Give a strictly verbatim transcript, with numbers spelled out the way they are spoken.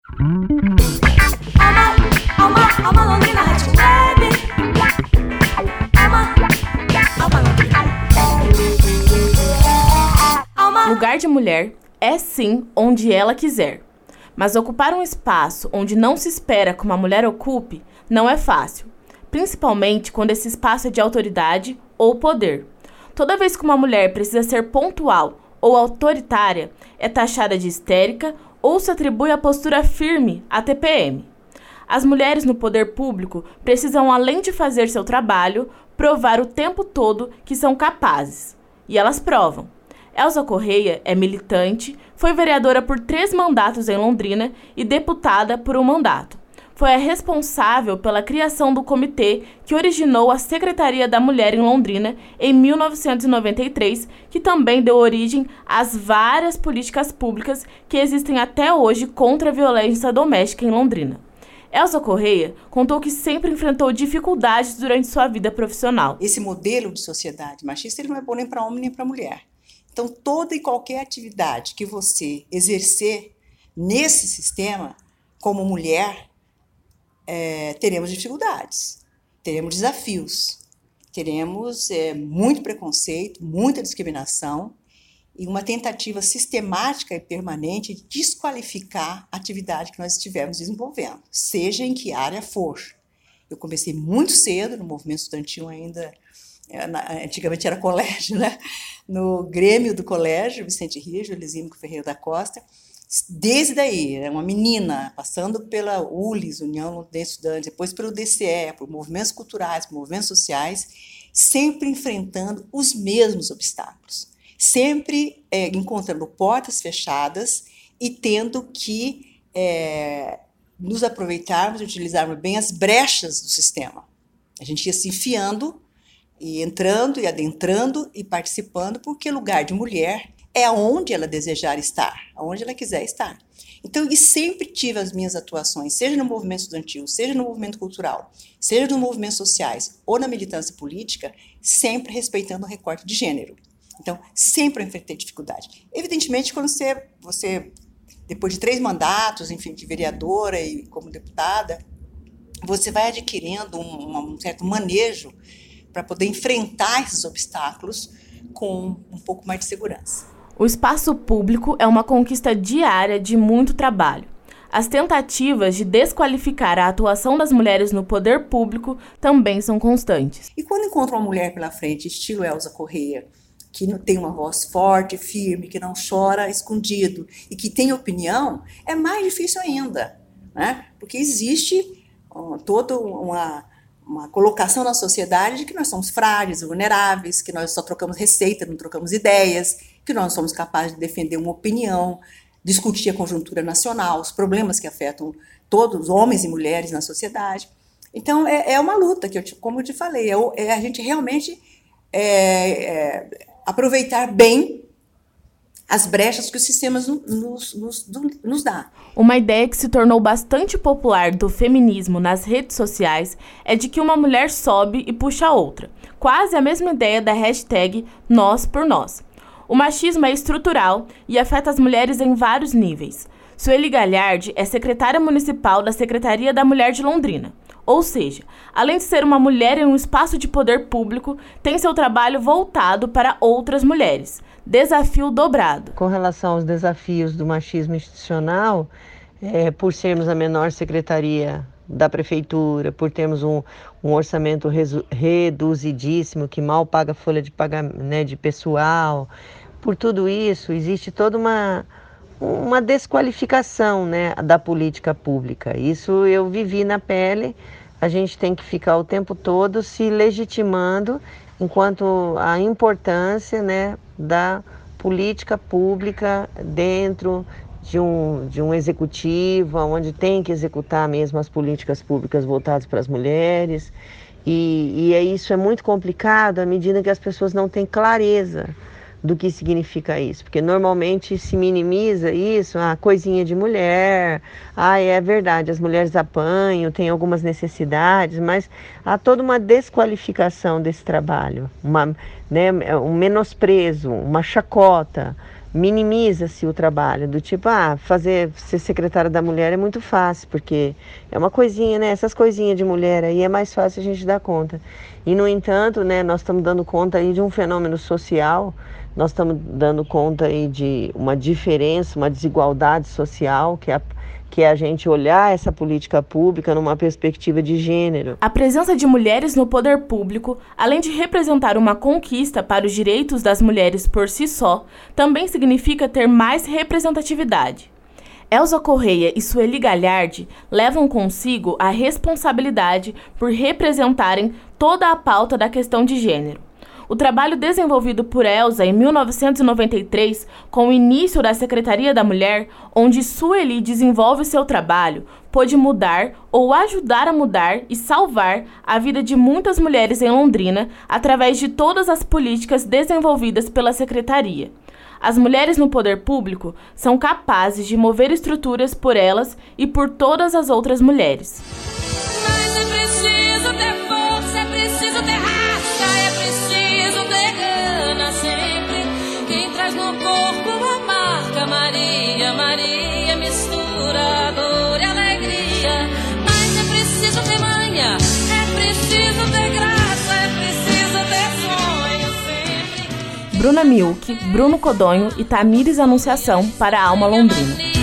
Alma, alma, alma Londrina Rádio Web. Alma, alma Londrina. Alma. Lugar de mulher é sim onde ela quiser. Mas ocupar um espaço onde não se espera que uma mulher ocupe não é fácil. Principalmente quando esse espaço é de autoridade ou poder. Toda vez que uma mulher precisa ser pontual ou autoritária, é taxada de histérica ou se atribui a postura firme à T P M. As mulheres no poder público precisam, além de fazer seu trabalho, provar o tempo todo que são capazes. E elas provam. Elza Correia é militante, foi vereadora por três mandatos em Londrina e deputada por um mandato. Foi a responsável pela criação do comitê que originou a Secretaria da Mulher em Londrina em mil novecentos e noventa e três, que também deu origem às várias políticas públicas que existem até hoje contra a violência doméstica em Londrina. Elza Correia contou que sempre enfrentou dificuldades durante sua vida profissional. Esse modelo de sociedade machista ele não é bom nem para homem nem para mulher. Então, toda e qualquer atividade que você exercer nesse sistema, como mulher, é, teremos dificuldades, teremos desafios, teremos é, muito preconceito, muita discriminação e uma tentativa sistemática e permanente de desqualificar a atividade que nós estivermos desenvolvendo, seja em que área for. Eu comecei muito cedo, no movimento estudantil ainda, antigamente era colégio, né? No Grêmio do Colégio, Vicente Rijo, Lisímaco Ferreira da Costa. Desde daí, era uma menina, passando pela U L I S, União de Estudantes, depois pelo D C E, por movimentos culturais, por movimentos sociais, sempre enfrentando os mesmos obstáculos, sempre é, encontrando portas fechadas e tendo que é, nos aproveitarmos e utilizarmos bem as brechas do sistema. A gente ia se enfiando e entrando e adentrando e participando, porque lugar de mulher é onde ela desejar estar, onde ela quiser estar. Então, e sempre tive as minhas atuações, seja no movimento estudantil, seja no movimento cultural, seja nos movimentos sociais ou na militância política, sempre respeitando o recorte de gênero. Então, sempre enfrentei dificuldade. Evidentemente, quando você, você depois de três mandatos, enfim, de vereadora e como deputada, você vai adquirindo um, um certo manejo para poder enfrentar esses obstáculos com um pouco mais de segurança. O espaço público é uma conquista diária de muito trabalho. As tentativas de desqualificar a atuação das mulheres no poder público também são constantes. E quando encontra uma mulher pela frente, estilo Elza Correia, que tem uma voz forte, firme, que não chora escondido e que tem opinião, é mais difícil ainda, né? Porque existe uh, toda uma... uma colocação na sociedade de que nós somos frágeis, vulneráveis, que nós só trocamos receita, não trocamos ideias, que nós não somos capazes de defender uma opinião, discutir a conjuntura nacional, os problemas que afetam todos, homens e mulheres na sociedade. Então, é, é uma luta, que eu, como eu te falei, é, é a gente realmente é, é, aproveitar bem as brechas que os sistemas nos, nos, nos dá. Uma ideia que se tornou bastante popular do feminismo nas redes sociais é de que uma mulher sobe e puxa a outra. Quase a mesma ideia da hashtag Nós por Nós. O machismo é estrutural e afeta as mulheres em vários níveis. Sueli Galhardi é secretária municipal da Secretaria da Mulher de Londrina. Ou seja, além de ser uma mulher em um espaço de poder público, tem seu trabalho voltado para outras mulheres. Desafio dobrado. Com relação aos desafios do machismo institucional, é, por sermos a menor secretaria da prefeitura, por termos um, um orçamento resu- reduzidíssimo, que mal paga folha de pagamento, né, de pessoal, por tudo isso, existe toda uma, uma desqualificação, né, da política pública. Isso eu vivi na pele. A gente tem que ficar o tempo todo se legitimando enquanto a importância, né, da política pública dentro de um, de um executivo, onde tem que executar mesmo as políticas públicas voltadas para as mulheres. E, e é, isso é muito complicado à medida que as pessoas não têm clareza do que significa isso, porque normalmente se minimiza isso, a ah, coisinha de mulher, ah, é verdade, as mulheres apanham, têm algumas necessidades, mas há toda uma desqualificação desse trabalho, uma, né, um menosprezo, uma chacota, minimiza-se o trabalho, do tipo, ah, fazer, ser secretária da mulher é muito fácil, porque é uma coisinha, né, essas coisinhas de mulher aí é mais fácil a gente dar conta. E, no entanto, né, nós estamos dando conta aí de um fenômeno social, nós estamos dando conta aí de uma diferença, uma desigualdade social, que é a que é a gente olhar essa política pública numa perspectiva de gênero. A presença de mulheres no poder público, além de representar uma conquista para os direitos das mulheres por si só, também significa ter mais representatividade. Elza Correia e Sueli Galhardi levam consigo a responsabilidade por representarem toda a pauta da questão de gênero. O trabalho desenvolvido por Elza em mil novecentos e noventa e três, com o início da Secretaria da Mulher, onde Sueli desenvolve seu trabalho, pôde mudar ou ajudar a mudar e salvar a vida de muitas mulheres em Londrina através de todas as políticas desenvolvidas pela Secretaria. As mulheres no poder público são capazes de mover estruturas por elas e por todas as outras mulheres. Mas é preciso ter força, é preciso ter raça, é preciso ter gana sempre. Quem traz no corpo uma marca, Maria, Maria, mistura dor e alegria. Mas é preciso ter manha, é preciso ter graça, é preciso ter sonho sempre. Bruna Milk, Bruno Codonho e Tamires Anunciação para a Alma Londrina.